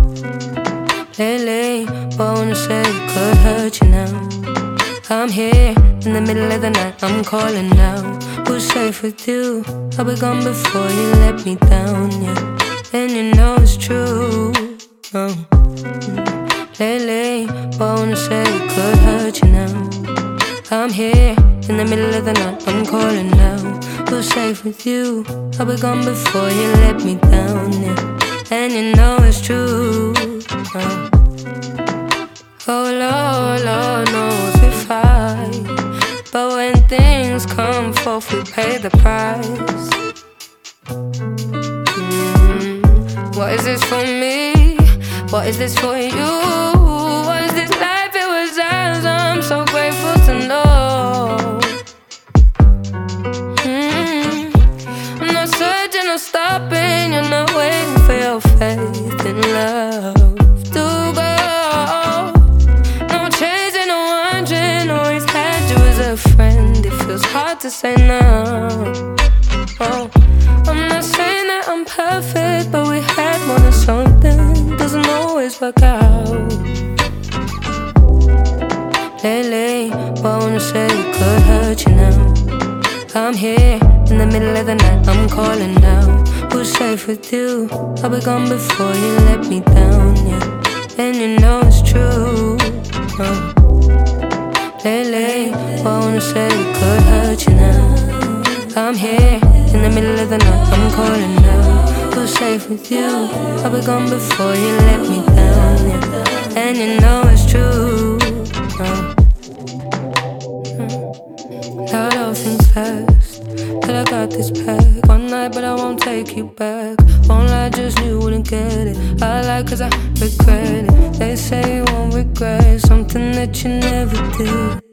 Lately, but I wanna say it could hurt you now. I'm here in the middle of the night, I'm calling now. Who's safe with you? I'll be gone before you let me down, yeah. And you know it's true. Lately, but I wanna say it could hurt you now. I'm here in the middle of the night, I'm calling now. Who's safe with you? I'll be gone before you let me down, yeah. And you know it's true. Oh Lord knows we fight, but when things come forth, we pay the price. What is this for me? What is this for you? What is this life? It was ours. I'm so grateful to know. I'm not searching or stopping. You're not waiting for your faith in love to go. No chasing, no wondering. Always had you as a friend. It feels hard to say no. Oh, I'm not saying that I'm perfect, but we had more than something. Doesn't always work out. Lately, but I wanna say it could hurt you now. I'm here in the middle of the night, I'm calling now. Who's safe with you? I'll be gone before you let me down, yeah. And you know it's true. Lately, but I wanna say it could hurt you now. I'm here in the middle of the night, I'm calling now. Who's safe with you? I'll be gone before you let me down, yeah. And you know it's true. Now all things fast, but I got this back. One night, but I won't take you back. Won't lie, just knew you wouldn't get it. I like cause I regret it. They say you won't regret something that you never did.